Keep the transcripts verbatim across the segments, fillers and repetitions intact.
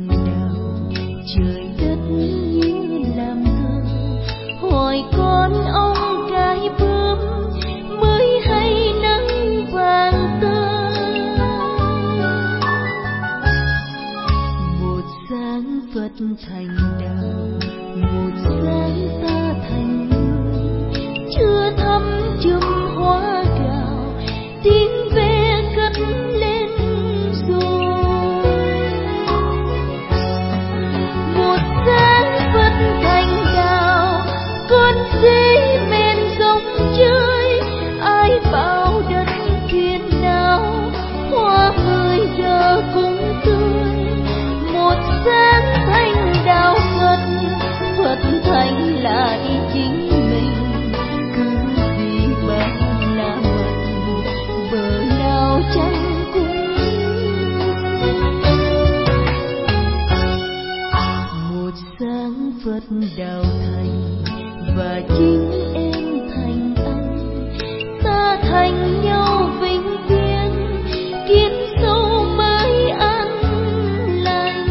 thành đào, trời đất như làm thơ. Hỏi con ông cái bướm mới hay nắng vàng tơ. Một sáng Phật thành đào, một sáng ta thành người, chưa thăm chùm hoa gạo, tiếng ve cất lên rồi. Một sáng Phật thành đào, con dế men rong chơi, ai bảo đất kia nào hoa mười giờ cũng tươi. Một sáng thành đào Phật, Phật thành lại chính mình, cứ vì bao là mật bờ nào chẳng cũng. Một sáng Phật đào thành và chính em thành anh, ta thành nhau vĩnh viễn, kiếp sau mới an lành.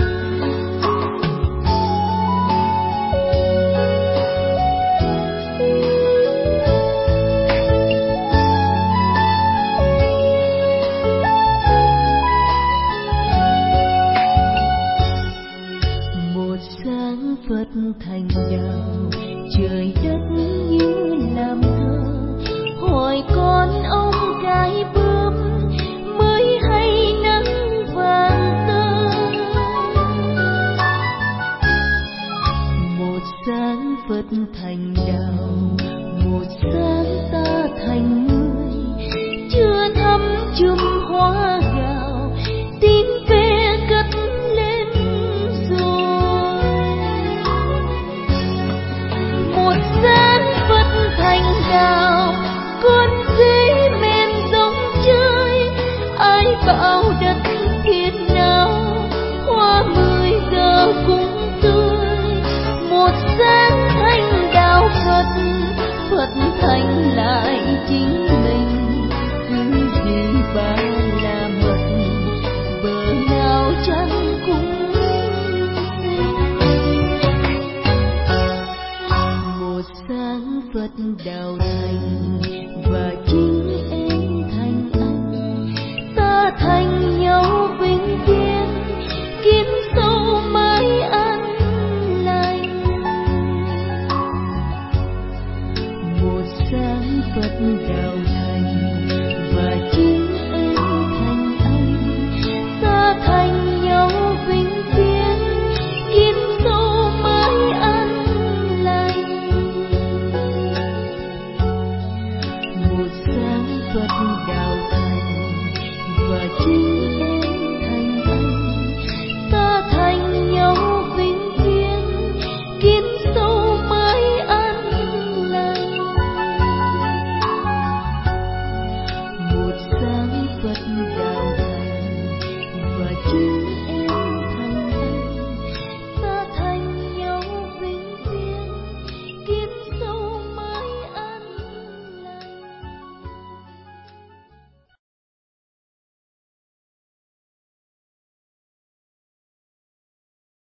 Một sáng Phật thành đào, trời đất như làm thơ. Hỏi con ông cái bướm mới hay nắng vàng tơ. Một sáng Phật thành đào, một sáng ta thành người, chưa thăm chùm hoa gạo, tin ve cất lên rồi. Một sáng Phật thành đào, con dế men rong chơi, ai bảo đất kia nào hoa mười giờ cũng tươi. Một sáng thành đào Phật, Phật thành lại chính